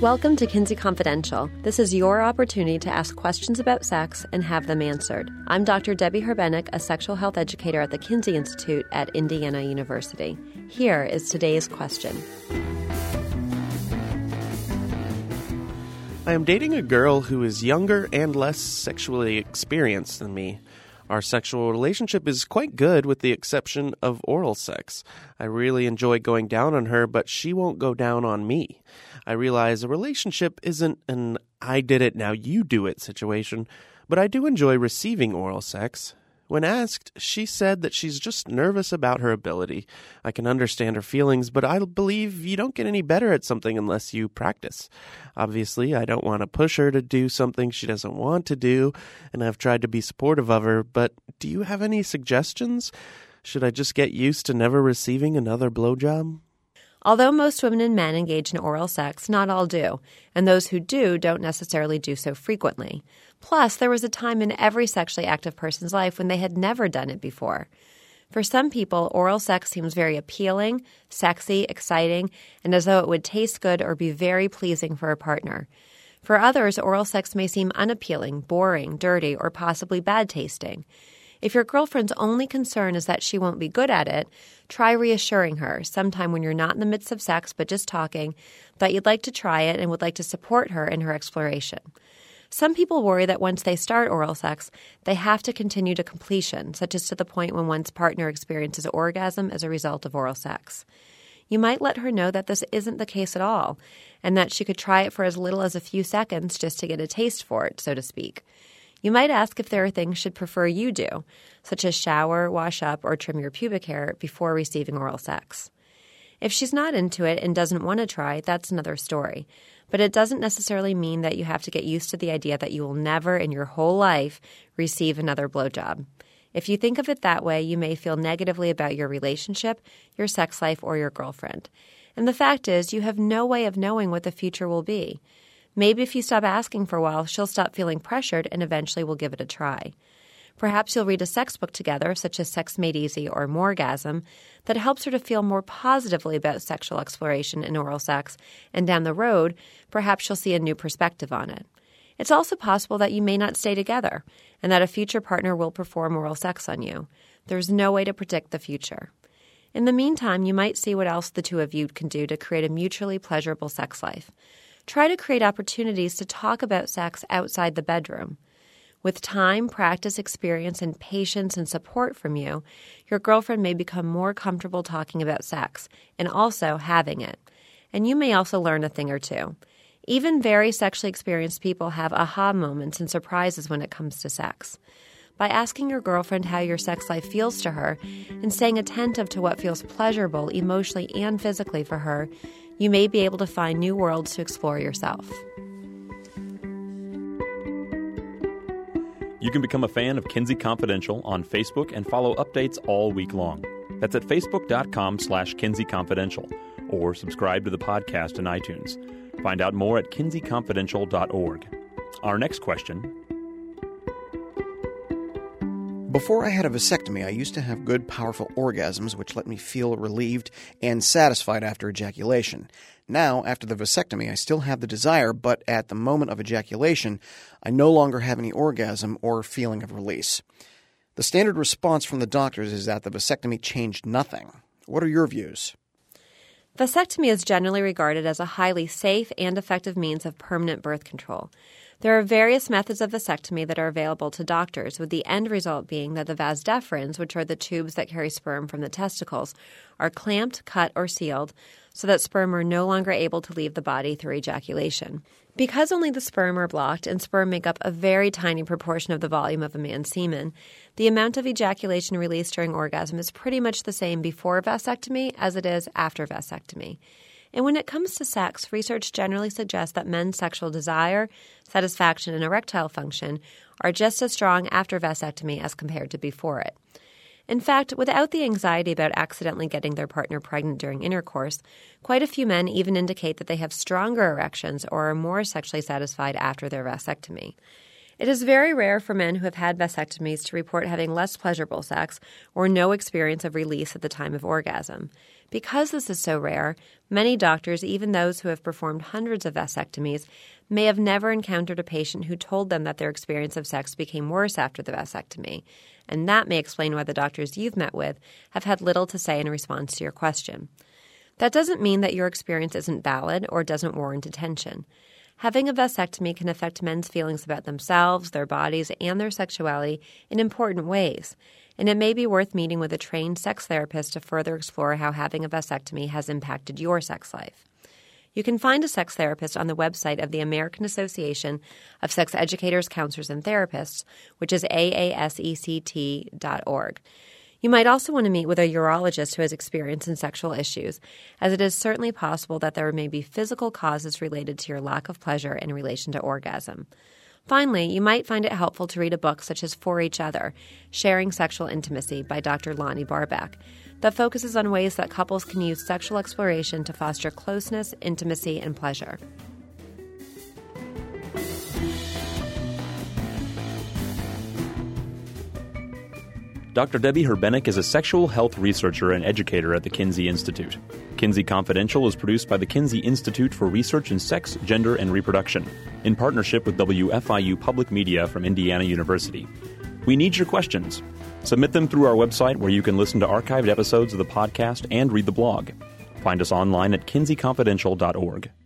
Welcome to Kinsey Confidential. This is your opportunity to ask questions about sex and have them answered. I'm Dr. Debbie Herbenek, a sexual health educator at the Kinsey Institute at Indiana University. Here is today's question. I am dating a girl who is younger and less sexually experienced than me. Our sexual relationship is quite good with the exception of oral sex. I really enjoy going down on her, but she won't go down on me. I realize a relationship isn't an I did it, now you do it situation, but I do enjoy receiving oral sex. When asked, she said that she's just nervous about her ability. I can understand her feelings, but I believe you don't get any better at something unless you practice. Obviously, I don't want to push her to do something she doesn't want to do, and I've tried to be supportive of her, but do you have any suggestions? Should I just get used to never receiving another blowjob? Although most women and men engage in oral sex, not all do, and those who do don't necessarily do so frequently. Plus, there was a time in every sexually active person's life when they had never done it before. For some people, oral sex seems very appealing, sexy, exciting, and as though it would taste good or be very pleasing for a partner. For others, oral sex may seem unappealing, boring, dirty, or possibly bad tasting. If your girlfriend's only concern is that she won't be good at it, try reassuring her, sometime when you're not in the midst of sex but just talking, that you'd like to try it and would like to support her in her exploration. Some people worry that once they start oral sex, they have to continue to completion, such as to the point when one's partner experiences orgasm as a result of oral sex. You might let her know that this isn't the case at all, and that she could try it for as little as a few seconds just to get a taste for it, so to speak. You might ask if there are things she'd prefer you do, such as shower, wash up, or trim your pubic hair before receiving oral sex. If she's not into it and doesn't want to try, that's another story. But it doesn't necessarily mean that you have to get used to the idea that you will never in your whole life receive another blowjob. If you think of it that way, you may feel negatively about your relationship, your sex life, or your girlfriend. And the fact is, you have no way of knowing what the future will be. Maybe if you stop asking for a while, she'll stop feeling pressured and eventually will give it a try. Perhaps you'll read a sex book together, such as Sex Made Easy or Moregasm, that helps her to feel more positively about sexual exploration and oral sex, and down the road, perhaps she'll see a new perspective on it. It's also possible that you may not stay together, and that a future partner will perform oral sex on you. There's no way to predict the future. In the meantime, you might see what else the two of you can do to create a mutually pleasurable sex life. Try to create opportunities to talk about sex outside the bedroom. With time, practice, experience, and patience and support from you, your girlfriend may become more comfortable talking about sex and also having it. And you may also learn a thing or two. Even very sexually experienced people have aha moments and surprises when it comes to sex. By asking your girlfriend how your sex life feels to her and staying attentive to what feels pleasurable emotionally and physically for her, you may be able to find new worlds to explore yourself. You can become a fan of Kinsey Confidential on Facebook and follow updates all week long. That's at facebook.com/Kinsey Confidential, or subscribe to the podcast in iTunes. Find out more at kinseyconfidential.org. Our next question. Before I had a vasectomy, I used to have good, powerful orgasms, which let me feel relieved and satisfied after ejaculation. Now, after the vasectomy, I still have the desire, but at the moment of ejaculation, I no longer have any orgasm or feeling of release. The standard response from the doctors is that the vasectomy changed nothing. What are your views? Vasectomy is generally regarded as a highly safe and effective means of permanent birth control. There are various methods of vasectomy that are available to doctors, with the end result being that the vas deferens, which are the tubes that carry sperm from the testicles, are clamped, cut, or sealed so that sperm are no longer able to leave the body through ejaculation. Because only the sperm are blocked and sperm make up a very tiny proportion of the volume of a man's semen, the amount of ejaculation released during orgasm is pretty much the same before vasectomy as it is after vasectomy. And when it comes to sex, research generally suggests that men's sexual desire, satisfaction, and erectile function are just as strong after vasectomy as compared to before it. In fact, without the anxiety about accidentally getting their partner pregnant during intercourse, quite a few men even indicate that they have stronger erections or are more sexually satisfied after their vasectomy. It is very rare for men who have had vasectomies to report having less pleasurable sex or no experience of release at the time of orgasm. Because this is so rare, many doctors, even those who have performed hundreds of vasectomies, may have never encountered a patient who told them that their experience of sex became worse after the vasectomy, and that may explain why the doctors you've met with have had little to say in response to your question. That doesn't mean that your experience isn't valid or doesn't warrant attention. Having a vasectomy can affect men's feelings about themselves, their bodies, and their sexuality in important ways, and it may be worth meeting with a trained sex therapist to further explore how having a vasectomy has impacted your sex life. You can find a sex therapist on the website of the American Association of Sex Educators, Counselors, and Therapists, which is aasect.org. You might also want to meet with a urologist who has experience in sexual issues, as it is certainly possible that there may be physical causes related to your lack of pleasure in relation to orgasm. Finally, you might find it helpful to read a book such as For Each Other, Sharing Sexual Intimacy by Dr. Lonnie Barback, that focuses on ways that couples can use sexual exploration to foster closeness, intimacy, and pleasure. Dr. Debbie Herbenek is a sexual health researcher and educator at the Kinsey Institute. Kinsey Confidential is produced by the Kinsey Institute for Research in Sex, Gender, and Reproduction, in partnership with WFIU Public Media from Indiana University. We need your questions. Submit them through our website, where you can listen to archived episodes of the podcast and read the blog. Find us online at kinseyconfidential.org.